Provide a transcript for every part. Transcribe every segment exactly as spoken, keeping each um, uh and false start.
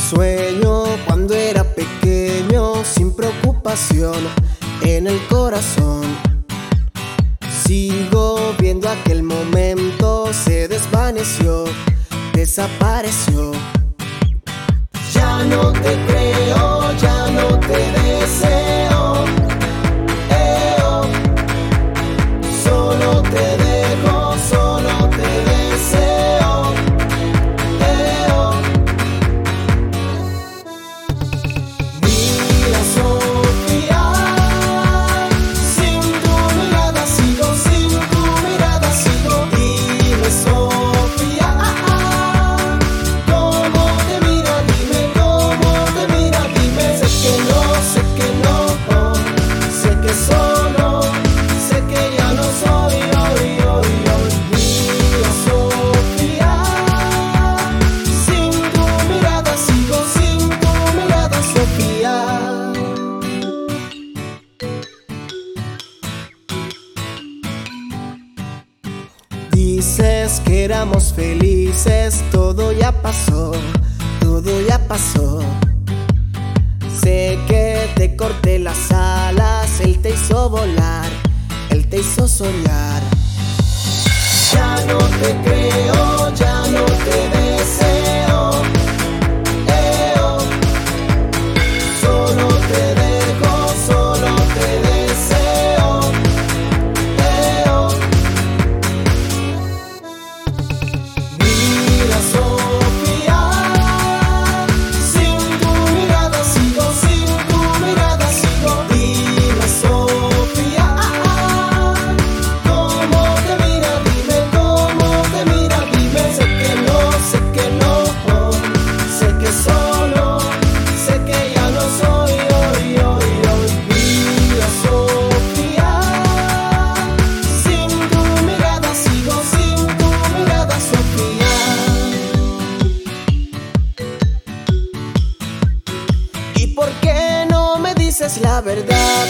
Sueño cuando era pequeño, sin preocupación en el corazón. Sigo viendo aquel momento, se desvaneció, desapareció. Ya no te creo, ya no te deseo, eh, oh. Solo te dejo, solo te deseo, eh, oh. Mira, Sofía, sin tu mirada sigo, sin tu mirada sigo. Dime, Sofía, ah, ah, ¿cómo te mira? Dime, ¿cómo te mira? Dime, sé que no, sé que no, oh, sé que solo, sé que ya no soy, hoy, hoy, hoy. Mira, Sofía, sin tu mirada sigo, sin tu mirada, Sofía. Dices que éramos felices, todo ya pasó, todo ya pasó. Sé que te corté las alas, él te hizo volar, él te hizo soñar. Ya no te creo, ya no te deseo, eh, oh. Solo te dejo, solo te deseo, eh, oh. Mira, Sofía, sin tu mirada sigo, sin tu mirada sigo. Dime, Sofía, ah, ah, ¿cómo te mira? Dime, ¿cómo te mira? Dime, sé que no, sé que no, oh, sé que solo, sé que ya no soy, hoy, hoy, hoy. Mira, Sofía, sin tu mirada sigo, sin tu mirada, Sofía. ¿Y por qué no me dices la verdad?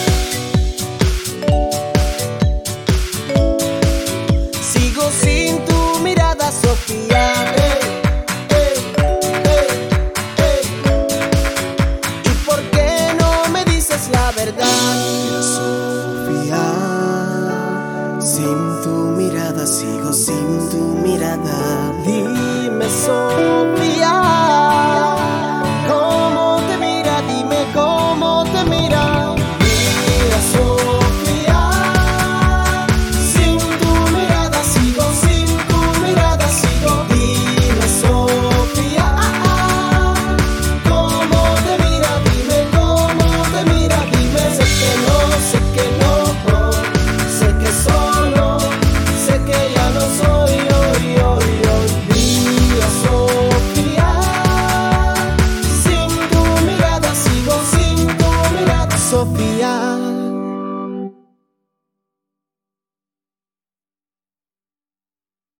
Sigo sin tu mirada, Sofía. Ey, ey, ey, ey. ¿Y por qué no me dices la verdad? Mira, Sofía, sin tu mirada sigo, sin tu mirada. Dime, Sofía.